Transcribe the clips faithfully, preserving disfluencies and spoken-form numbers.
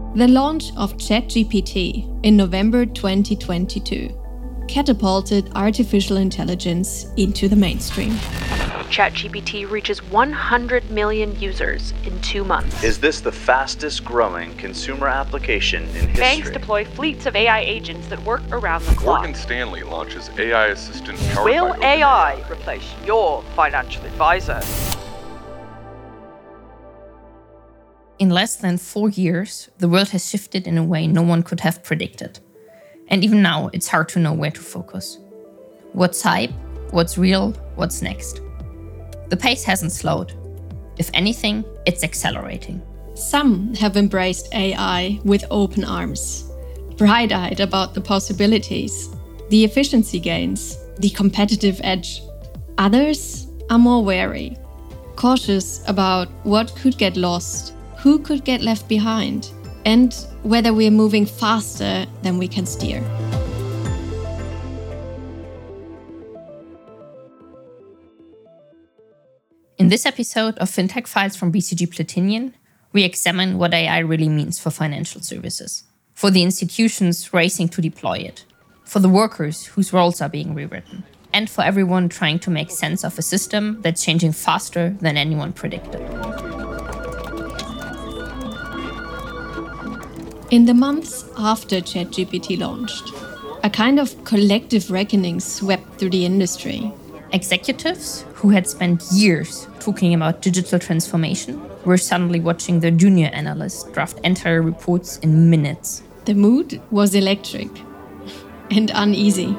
The launch of ChatGPT in November twenty twenty-two catapulted artificial intelligence into the mainstream. ChatGPT reaches one hundred million users in two months. Is this the fastest growing consumer application in history? Banks deploy fleets of A I agents that work around the clock. Morgan Stanley launches A I assistant powered Will by A I replace your financial advisor? In less than four years, the world has shifted in a way no one could have predicted. And even now, it's hard to know where to focus. What's hype? What's real? What's next? The pace hasn't slowed. If anything, it's accelerating. Some have embraced A I with open arms, bright-eyed about the possibilities, the efficiency gains, the competitive edge. Others are more wary, cautious about what could get lost, who could get left behind, and whether we're moving faster than we can steer. In this episode of FinTech Files from B C G Platinian, we examine what A I really means for financial services, for the institutions racing to deploy it, for the workers whose roles are being rewritten, and for everyone trying to make sense of a system that's changing faster than anyone predicted. In the months after ChatGPT launched, a kind of collective reckoning swept through the industry. Executives who had spent years talking about digital transformation were suddenly watching their junior analysts draft entire reports in minutes. The mood was electric and uneasy.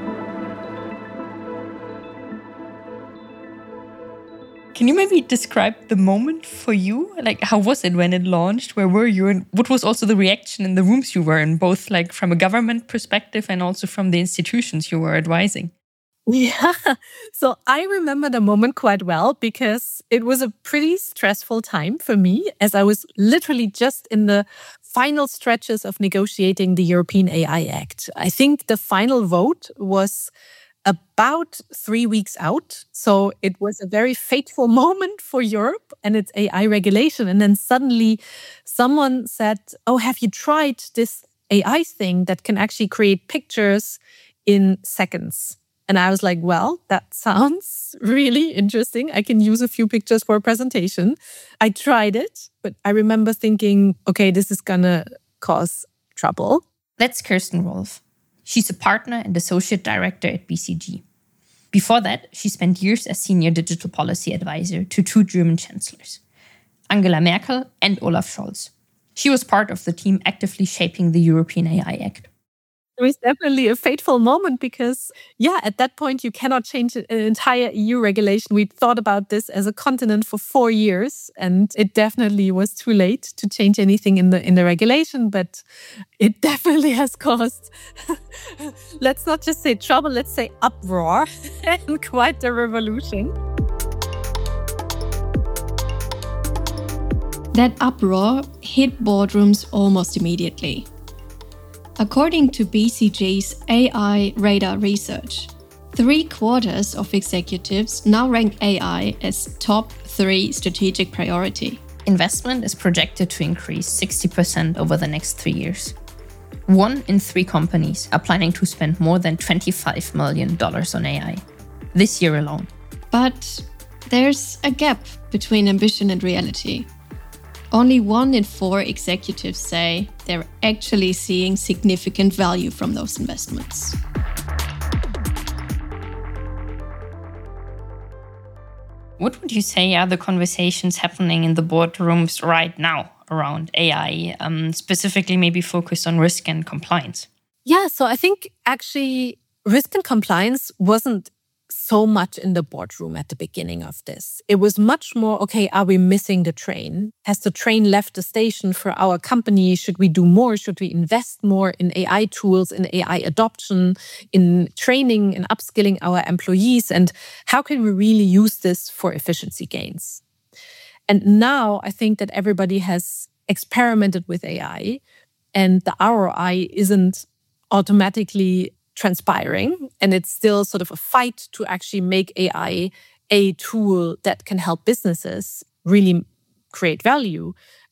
Can you maybe describe the moment for you? Like, how was it when it launched? Where were you? And what was also the reaction in the rooms you were in, both like from a government perspective and also from the institutions you were advising? Yeah, so I remember the moment quite well because it was a pretty stressful time for me as I was literally just in the final stretches of negotiating the European A I Act. I think the final vote was about three weeks out. So it was a very fateful moment for Europe and its A I regulation. And then suddenly someone said, oh, have you tried this A I thing that can actually create pictures in seconds? And I was like, well, that sounds really interesting. I can use a few pictures for a presentation. I tried it, but I remember thinking, okay, this is going to cause trouble. That's Kirsten Rolf. She's a partner and associate director at B C G. Before that, she spent years as senior digital policy advisor to two German chancellors, Angela Merkel and Olaf Scholz. She was part of the team actively shaping the European A I Act. It was definitely a fateful moment because, yeah, at that point, you cannot change an entire E U regulation. We thought about this as a continent for four years, and it definitely was too late to change anything in the in the regulation, but it definitely has caused, let's not just say trouble, let's say uproar and quite a revolution. That uproar hit boardrooms almost immediately. According to B C G's A I radar research, three quarters of executives now rank A I as top three strategic priority. Investment is projected to increase sixty percent over the next three years. One in three companies are planning to spend more than twenty-five million dollars on A I this year alone. But there's a gap between ambition and reality. Only one in four executives say they're actually seeing significant value from those investments. What would you say are the conversations happening in the boardrooms right now around A I, um, specifically maybe focused on risk and compliance? Yeah, so I think actually risk and compliance wasn't so much in the boardroom at the beginning of this. It was much more, okay, are we missing the train? Has the train left the station for our company? Should we do more? Should we invest more in A I tools, in A I adoption, in training and upskilling our employees? And how can we really use this for efficiency gains? And now I think that everybody has experimented with A I and the R O I isn't automatically transpiring, and it's still sort of a fight to actually make A I a tool that can help businesses really create value.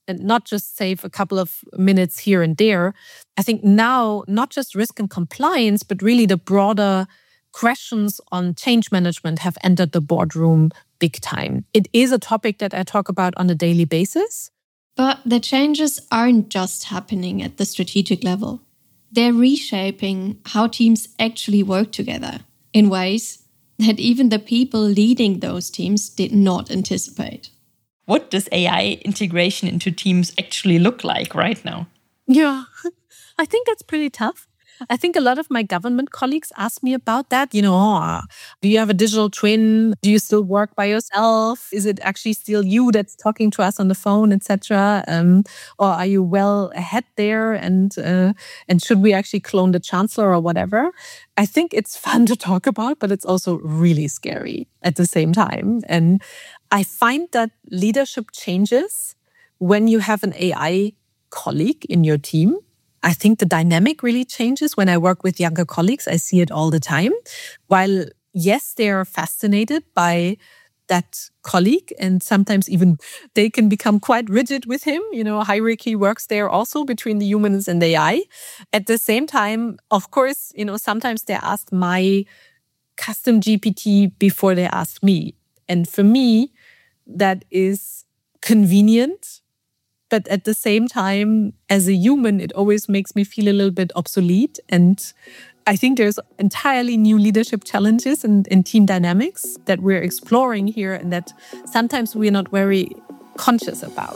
and not just save a couple of minutes here and there. I think now, not just risk and compliance, but really the broader questions on change management have entered the boardroom big time. It is a topic that I talk about on a daily basis. But the changes aren't just happening at the strategic level. They're reshaping how teams actually work together in ways that even the people leading those teams did not anticipate. What does A I integration into teams actually look like right now? Yeah, I think that's pretty tough. I think a lot of my government colleagues ask me about that. You know, oh, do you have a digital twin? Do you still work by yourself? Is it actually still you that's talking to us on the phone, et cetera? Um, or are you well ahead there? And uh, and should we actually clone the chancellor or whatever? I think it's fun to talk about, but it's also really scary at the same time. And I find that leadership changes when you have an A I colleague in your team. I think the dynamic really changes when I work with younger colleagues. I see it all the time. While, yes, they are fascinated by that colleague, and sometimes even they can become quite rigid with him. You know, hierarchy works there also between the humans and the A I. At the same time, of course, you know, sometimes they ask my custom G P T before they ask me. And for me, that is convenient. But at the same time, as a human, it always makes me feel a little bit obsolete. And I think there's entirely new leadership challenges and, and team dynamics that we're exploring here and that sometimes we're not very conscious about.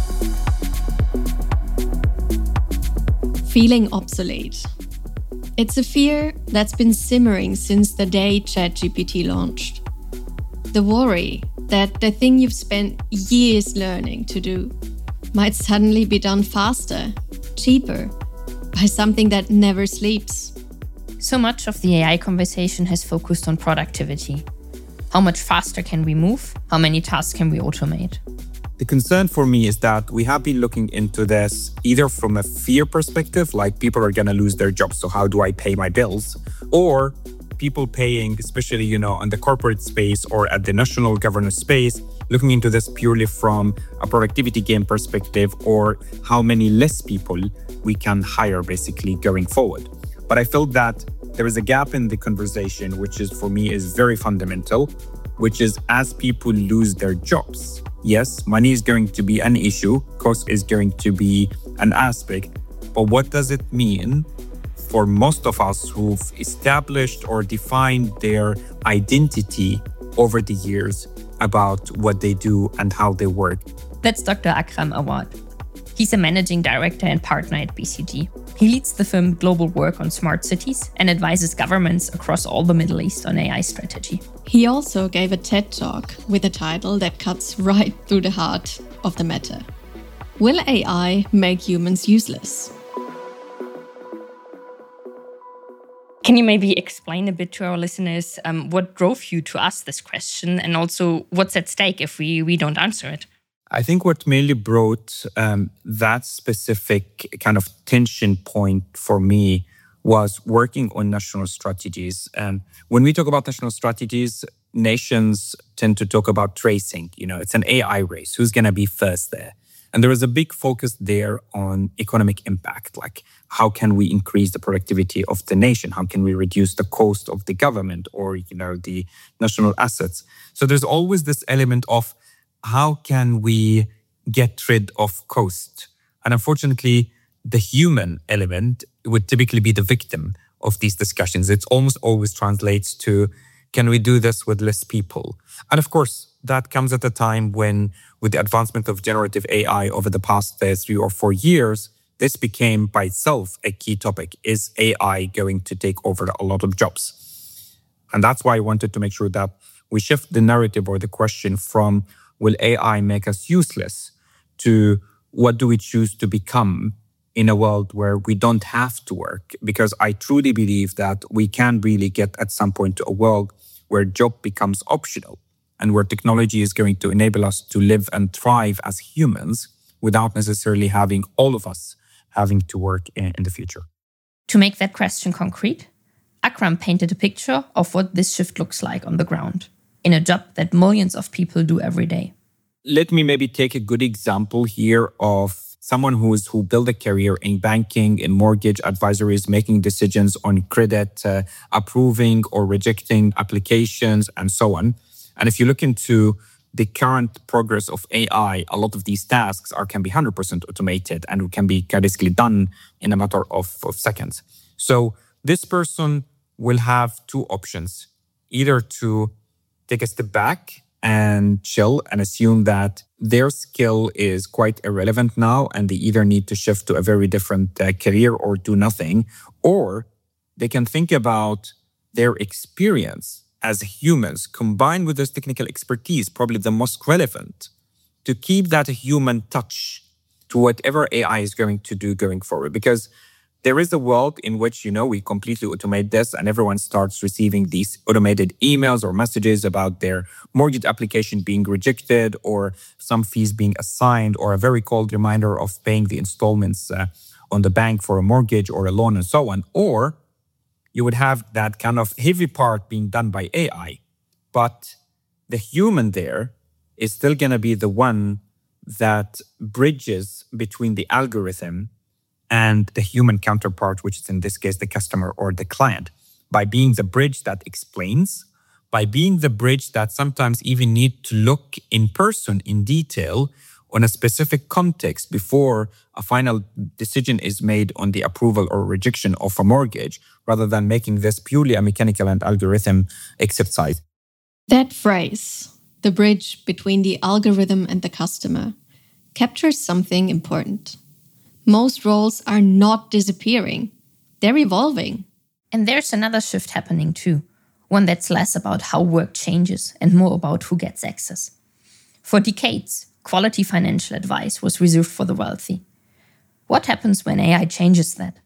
Feeling obsolete. It's a fear that's been simmering since the day ChatGPT launched. The worry that the thing you've spent years learning to do might suddenly be done faster, cheaper, by something that never sleeps. So much of the A I conversation has focused on productivity. How much faster can we move? How many tasks can we automate? The concern for me is that we have been looking into this either from a fear perspective, like people are going to lose their jobs, so how do I pay my bills? Or people paying, especially, you know, on the corporate space or at the national governance space, looking into this purely from a productivity gain perspective or how many less people we can hire basically going forward. But I feel that there is a gap in the conversation, which is for me is very fundamental, which is as people lose their jobs, yes, money is going to be an issue, cost is going to be an aspect, but what does it mean for most of us who've established or defined their identity over the years about what they do and how they work? That's Doctor Akram Awad. He's a managing director and partner at B C G. He leads the firm Global Work on smart cities and advises governments across all the Middle East on A I strategy. He also gave a TED Talk with a title that cuts right through the heart of the matter. Will A I make humans useless? Can you maybe explain a bit to our listeners um, what drove you to ask this question and also what's at stake if we, we don't answer it? I think what mainly brought um, that specific kind of tension point for me was working on national strategies. Um, when we talk about national strategies, nations tend to talk about tracing. You know, it's an A I race. Who's going to be first there? And there was a big focus there on economic impact, like how can we increase the productivity of the nation? How can we reduce the cost of the government or, you know, the national assets? So there's always this element of how can we get rid of cost? And unfortunately, the human element would typically be the victim of these discussions. It almost always translates to, can we do this with less people? And of course, that comes at a time when, with the advancement of generative A I over the past uh, three or four years, this became by itself a key topic. Is A I going to take over a lot of jobs? And that's why I wanted to make sure that we shift the narrative or the question from, will A I make us useless, to what do we choose to become in a world where we don't have to work? Because I truly believe that we can really get at some point to a world where job becomes optional and where technology is going to enable us to live and thrive as humans without necessarily having all of us having to work in, in the future. To make that question concrete, Akram painted a picture of what this shift looks like on the ground, in a job that millions of people do every day. let me maybe take a good example here of someone who's who built a career in banking, in mortgage advisories, making decisions on credit, uh, approving or rejecting applications, and so on. And if you look into the current progress of A I, a lot of these tasks are can be one hundred percent automated and can be basically done in a matter of, of seconds. So this person will have two options, either to take a step back and chill and assume that their skill is quite irrelevant now and they either need to shift to a very different uh, career or do nothing, or they can think about their experience as humans combined with this technical expertise, probably the most relevant, to keep that human touch to whatever A I is going to do going forward. Because there is a world in which, you know, we completely automate this and everyone starts receiving these automated emails or messages about their mortgage application being rejected or some fees being assigned or a very cold reminder of paying the installments uh, on the bank for a mortgage or a loan and so on. Or you would have that kind of heavy part being done by A I. But the human there is still going to be the one that bridges between the algorithm and the human counterpart, which is in this case the customer or the client, by being the bridge that explains, by being the bridge that sometimes even need to look in person in detail on a specific context before a final decision is made on the approval or rejection of a mortgage, rather than making this purely a mechanical and algorithm exercise. That phrase, the bridge between the algorithm and the customer, captures something important. Most roles are not disappearing. They're evolving. And there's another shift happening too, one that's less about how work changes and more about who gets access. For decades, quality financial advice was reserved for the wealthy. What happens when A I changes that?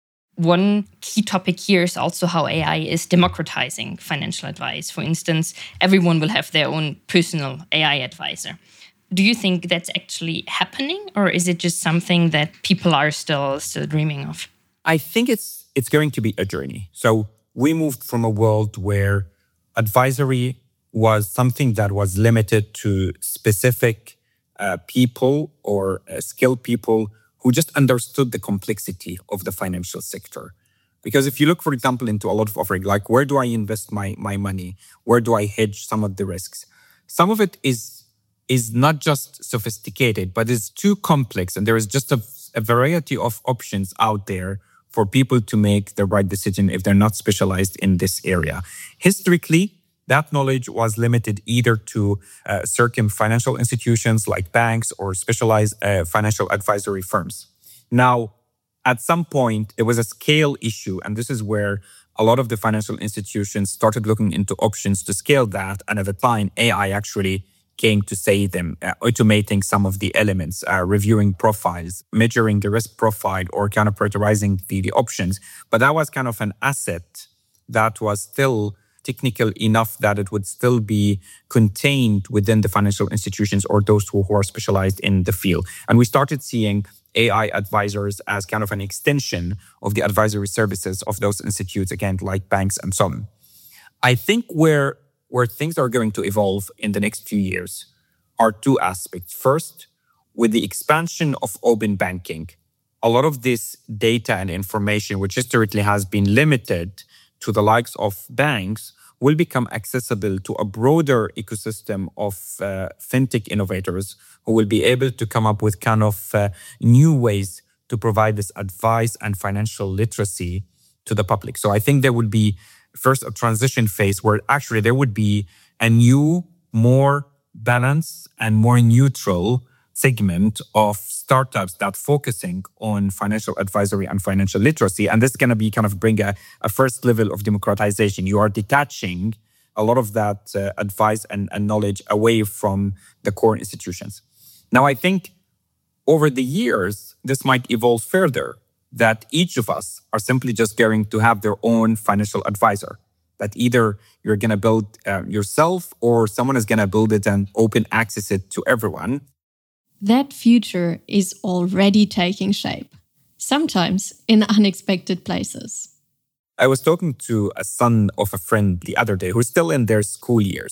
One key topic here is also how A I is democratizing financial advice. For instance, everyone will have their own personal A I advisor. Do you think that's actually happening, or is it just something that people are still still dreaming of? I think it's it's going to be a journey. So we moved from a world where advisory was something that was limited to specific uh, people or uh, skilled people who just understood the complexity of the financial sector. Because if you look, for example, into a lot of offering, like where do I invest my, my money? Where do I hedge some of the risks? Some of it is is not just sophisticated, but is too complex. And there is just a, a variety of options out there for people to make the right decision if they're not specialized in this area. Historically, that knowledge was limited either to uh, certain financial institutions like banks or specialized uh, financial advisory firms. Now, at some point, there was a scale issue, and this is where a lot of the financial institutions started looking into options to scale that. And at the time, A I actually came to say them, uh, automating some of the elements, uh, reviewing profiles, measuring the risk profile, or kind of prioritizing the, the options. But that was kind of an asset that was still technical enough that it would still be contained within the financial institutions or those who, who are specialized in the field. And we started seeing A I advisors as kind of an extension of the advisory services of those institutes, again, like banks and so on. I think where where things are going to evolve in the next few years are two aspects. First, with the expansion of open banking, a lot of this data and information, which historically has been limited to the likes of banks, will become accessible to a broader ecosystem of uh, fintech innovators who will be able to come up with kind of uh, new ways to provide this advice and financial literacy to the public. So I think there would be first a transition phase where actually there would be a new, more balanced and more neutral segment of startups that focusing on financial advisory and financial literacy. And this is going to be kind of bring a, a first level of democratization. You are detaching a lot of that uh, advice and, and knowledge away from the core institutions. Now, I think over the years, this might evolve further, that each of us are simply just going to have their own financial advisor, that either you're going to build uh, yourself or someone is going to build it and open access it to everyone. That future is already taking shape, sometimes in unexpected places. I was talking to a son of a friend the other day who's still in their school years,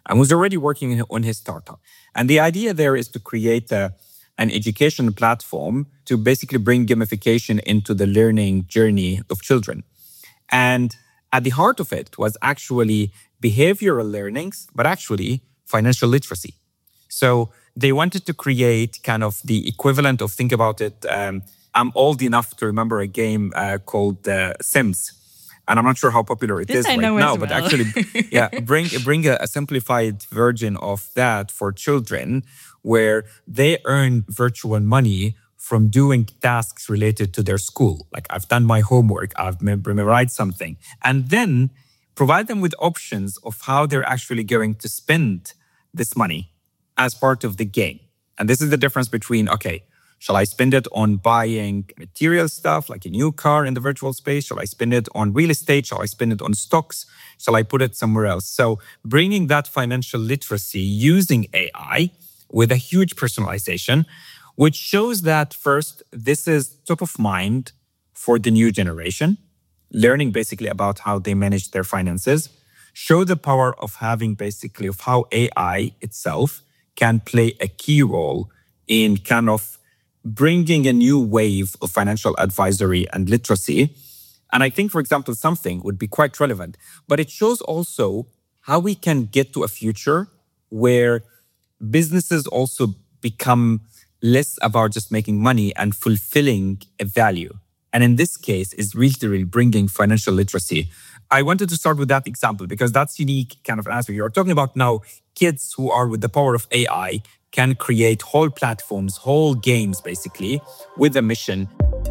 and was already working on his startup. And the idea there is to create a, an education platform to basically bring gamification into the learning journey of children. And at the heart of it was actually behavioral learnings, but actually financial literacy. So they wanted to create kind of the equivalent of, think about it, um, I'm old enough to remember a game uh, called uh, Sims. And I'm not sure how popular it this is I right know now, as but well. actually, yeah, bring bring a, a simplified version of that for children where they earn virtual money from doing tasks related to their school. Like, I've done my homework, I've memorized something, and then provide them with options of how they're actually going to spend this money as part of the game. And this is the difference between, okay, shall I spend it on buying material stuff like a new car in the virtual space? Shall I spend it on real estate? Shall I spend it on stocks? Shall I put it somewhere else? So bringing that financial literacy using A I with a huge personalization, which shows that first, this is top of mind for the new generation, learning basically about how they manage their finances, show the power of having basically of how A I itself can play a key role in kind of bringing a new wave of financial advisory and literacy. And I think, for example, something would be quite relevant, but it shows also how we can get to a future where businesses also become less about just making money and fulfilling a value. And in this case, is literally bringing financial literacy. I wanted to start with that example because that's unique kind of answer. You're talking about now kids who are with the power of A I can create whole platforms, whole games, basically, with a mission.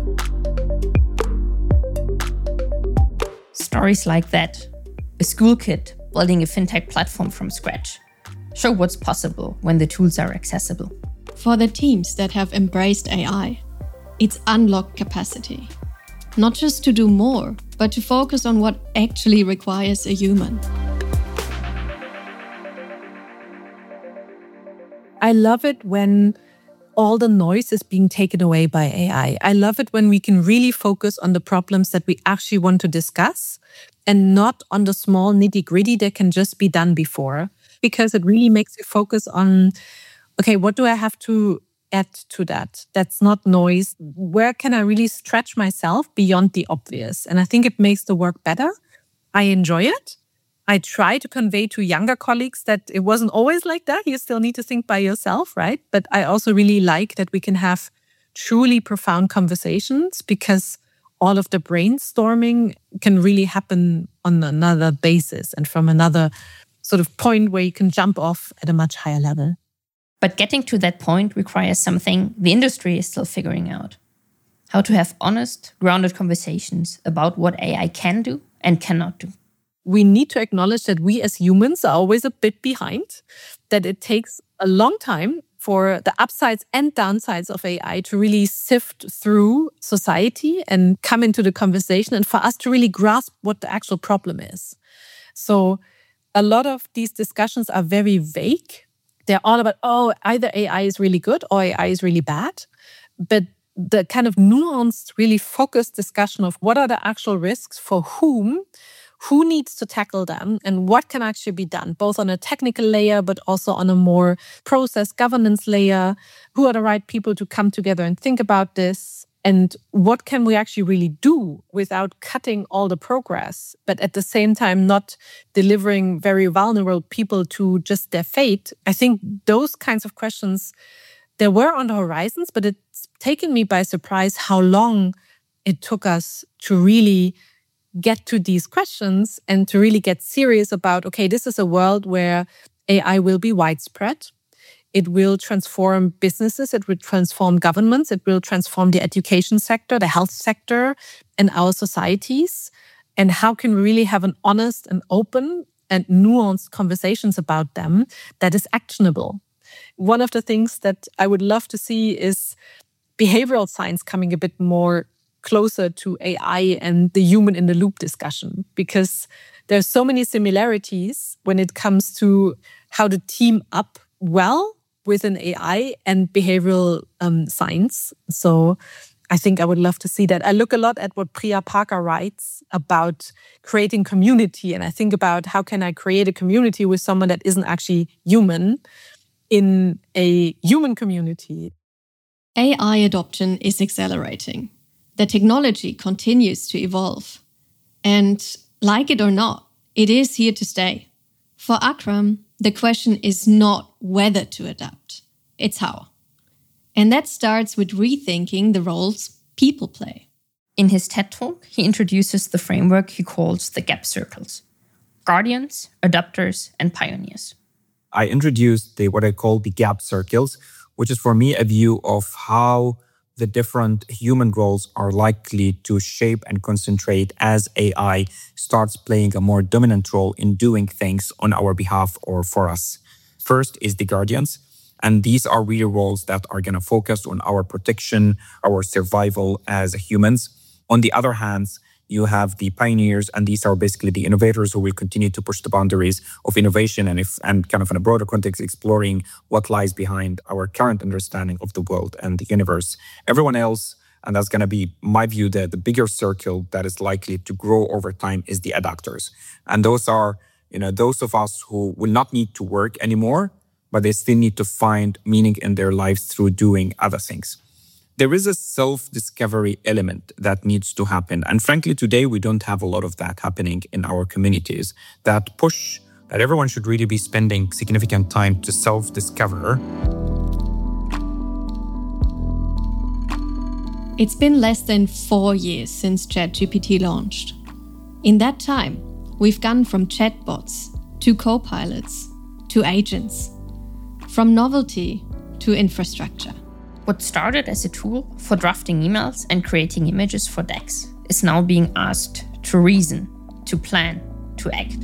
Stories like that, a school kid building a fintech platform from scratch, show what's possible when the tools are accessible. For the teams that have embraced A I, it's unlocked capacity. Not just to do more, but to focus on what actually requires a human. I love it when all the noise is being taken away by A I. I love it when we can really focus on the problems that we actually want to discuss and not on the small nitty-gritty that can just be done before, because it really makes you focus on, okay, what do I have to add to that? That's not noise. Where can I really stretch myself beyond the obvious? And I think it makes the work better. I enjoy it. I try to convey to younger colleagues that it wasn't always like that. You still need to think by yourself, right? But I also really like that we can have truly profound conversations because all of the brainstorming can really happen on another basis and from another sort of point where you can jump off at a much higher level. But getting to that point requires something the industry is still figuring out. How to have honest, grounded conversations about what A I can do and cannot do. We need to acknowledge that we as humans are always a bit behind, that it takes a long time for the upsides and downsides of A I to really sift through society and come into the conversation and for us to really grasp what the actual problem is. So a lot of these discussions are very vague. They're all about, oh, either A I is really good or A I is really bad. But the kind of nuanced, really focused discussion of what are the actual risks for whom, who needs to tackle them, and what can actually be done, both on a technical layer, but also on a more process governance layer. Who are the right people to come together and think about this? And what can we actually really do without cutting all the progress, but at the same time not delivering very vulnerable people to just their fate? I think those kinds of questions, they were on the horizons, but it's taken me by surprise how long it took us to really get to these questions and to really get serious about, okay, this is a world where A I will be widespread. It will transform businesses, it will transform governments, it will transform the education sector, the health sector, and our societies. And how can we really have an honest and open and nuanced conversations about them that is actionable? One of the things that I would love to see is behavioral science coming a bit more closer to A I and the human in the loop discussion, because there's so many similarities when it comes to how to team up well with an A I and behavioral um, science. So I think I would love to see that. I look a lot at what Priya Parker writes about creating community. And I think about how can I create a community with someone that isn't actually human in a human community. A I adoption is accelerating. The technology continues to evolve. And like it or not, it is here to stay. For Akram, the question is not whether to adapt, it's how. And that starts with rethinking the roles people play. In his TED Talk, he introduces the framework he calls the gap circles: guardians, adapters, and pioneers. I introduced the, what I call the gap circles, which is for me a view of how the different human roles are likely to shape and concentrate as A I starts playing a more dominant role in doing things on our behalf or for us. First is the guardians. And these are really roles that are going to focus on our protection, our survival as humans. On the other hand, you have the pioneers, and these are basically the innovators who will continue to push the boundaries of innovation and, if, and kind of in a broader context, exploring what lies behind our current understanding of the world and the universe. Everyone else, and that's going to be my view, that the bigger circle that is likely to grow over time is the adapters. And those are, you know, those of us who will not need to work anymore, but they still need to find meaning in their lives through doing other things. There is a self-discovery element that needs to happen. And frankly, today, we don't have a lot of that happening in our communities. That push that everyone should really be spending significant time to self-discover. It's been less than four years since ChatGPT launched. In that time, we've gone from chatbots to co-pilots to agents, from novelty to infrastructure. What started as a tool for drafting emails and creating images for decks is now being asked to reason, to plan, to act.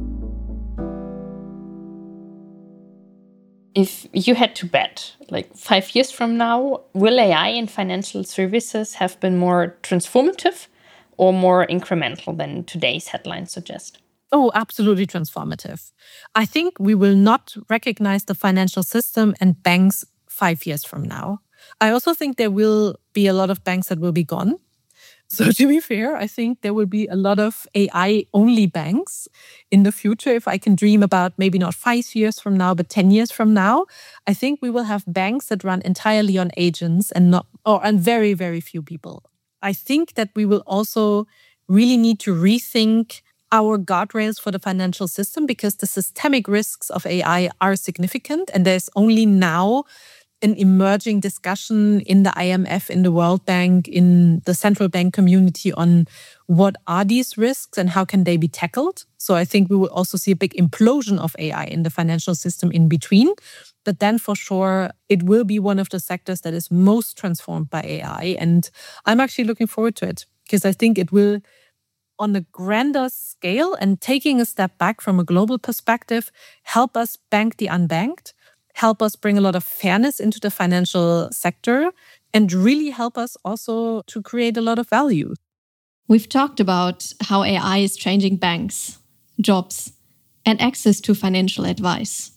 If you had to bet, like five years from now, will A I in financial services have been more transformative or more incremental than today's headlines suggest? Oh, absolutely transformative. I think we will not recognize the financial system and banks five years from now. I also think there will be a lot of banks that will be gone. So to be fair, I think there will be a lot of A I-only banks in the future. If I can dream about maybe not five years from now, but ten years from now, I think we will have banks that run entirely on agents and not, or on very, very few people. I think that we will also really need to rethink our guardrails for the financial system because the systemic risks of A I are significant. And there's only now an emerging discussion in the I M F, in the World Bank, in the central bank community on what are these risks and how can they be tackled. So I think we will also see a big implosion of A I in the financial system in between. But then for sure, it will be one of the sectors that is most transformed by A I. And I'm actually looking forward to it because I think it will, on a grander scale and taking a step back from a global perspective, help us bank the unbanked, help us bring a lot of fairness into the financial sector, and really help us also to create a lot of value. We've talked about how A I is changing banks, jobs, and access to financial advice.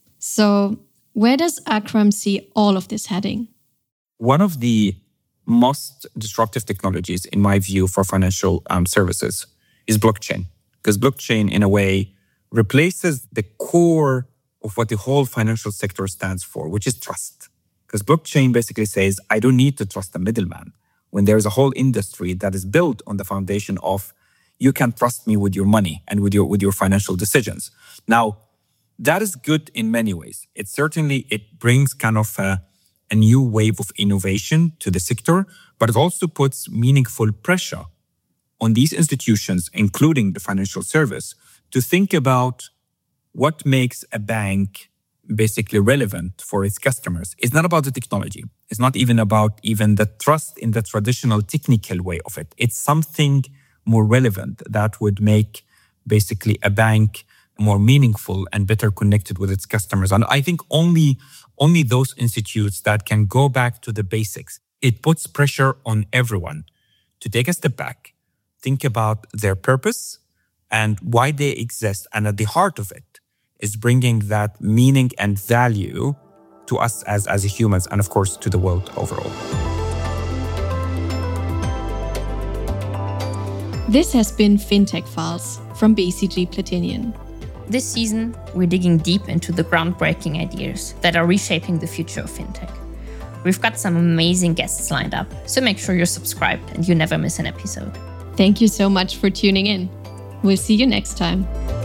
So where does Akram see all of this heading? One of the most disruptive technologies, in my view, for financial um, services is blockchain. Because blockchain, in a way, replaces the core of what the whole financial sector stands for, which is trust. Because blockchain basically says, I don't need to trust a middleman. When there's a whole industry that is built on the foundation of, you can trust me with your money and with your with your financial decisions. Now, that is good in many ways. It certainly, it brings kind of a, a new wave of innovation to the sector, but it also puts meaningful pressure on these institutions, including the financial service, to think about what makes a bank basically relevant for its customers. It's not about the technology. It's not even about even the trust in the traditional technical way of it. It's something more relevant that would make basically a bank more meaningful and better connected with its customers. And I think only, only those institutes that can go back to the basics, it puts pressure on everyone to take a step back, think about their purpose and why they exist. And at the heart of it is bringing that meaning and value to us as, as humans and, of course, to the world overall. This has been FinTech Files from B C G Platinian. This season, we're digging deep into the groundbreaking ideas that are reshaping the future of fintech. We've got some amazing guests lined up, so make sure you're subscribed and you never miss an episode. Thank you so much for tuning in. We'll see you next time.